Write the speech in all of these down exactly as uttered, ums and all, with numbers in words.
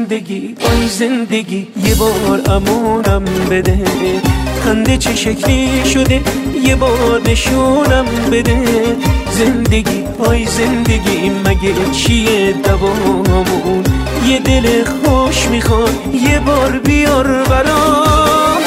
زندگی آی زندگی یه بار امونم بده، خنده چه شکلی شده یه بار نشونم بده. زندگی آی زندگی مگه چیه دوامون، یه دل خوش میخواد یه بار بیار برام.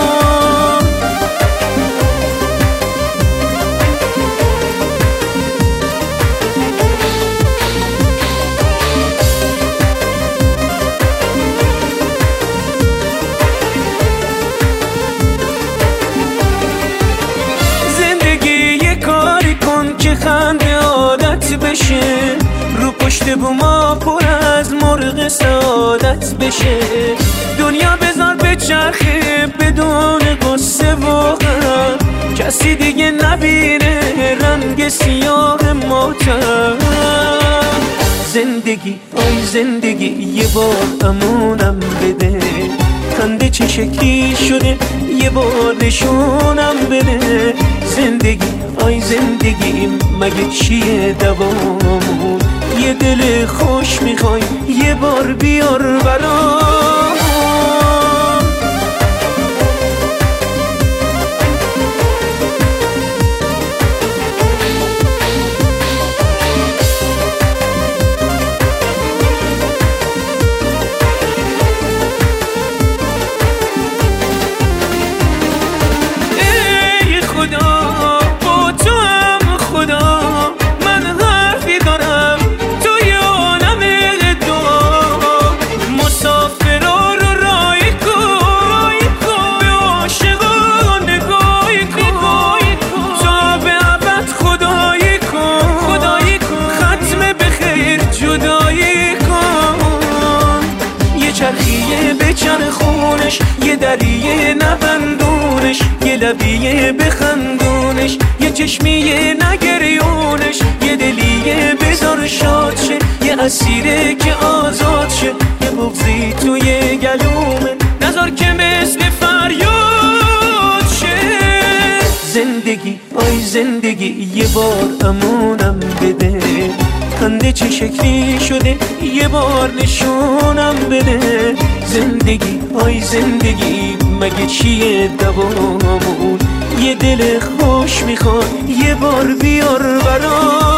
خنده عادت بشه، رو پشت بوما پر از مرغ سعادت بشه. دنیا بذار به چرخه بدون قصه و غم، کسی دیگه نبینه رنگ سیاه ماتم. زندگی آی زندگی یه بار امونم بده، خنده چه شکلی شده یه بار نشونم بده. زندگی آی زندگی مگه چیه دوامون، یه دل خوش میخوای یه بار بیار برام. چرخیه به چن خونش، یه دریه نبندونش، یه لبیه بخندونش، یه چشمیه نگریونش، یه دلیه بذار شاد شه، یه اسیره که آزاد شه، یه بغضی توی گلومه نذار که مثل فریاد شه. زندگی آی زندگی یه بار امونم بده، خنده چه شکلی شده یه بار نشونم بده. زندگی آی زندگی مگه چیه دوامون، یه دل خوش میخواد یه بار بیار برام.